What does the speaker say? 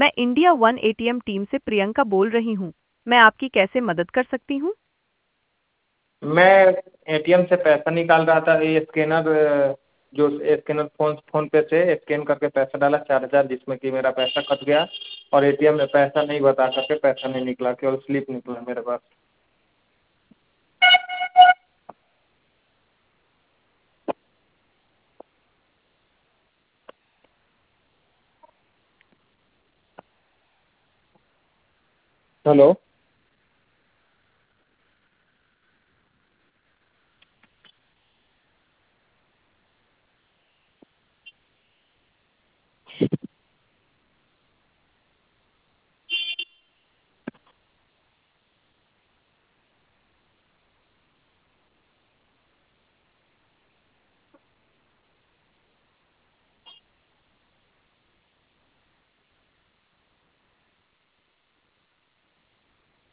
मैं India one ATM team से प्रियंका बोल रही हूँ। मैं आपकी कैसे मदद कर सकती हूँ? मैं एटीएम से पैसा निकाल रहा था। ये स्कैनर जो स्कैनर फोन पे से स्कैन करके पैसा डाला 4,000, जिसमें कि मेरा पैसा कट गया और एटीएम में पैसा नहीं बता करके पैसा नहीं निकला, केवल स्लिप निकला मेरे पास। हेलो।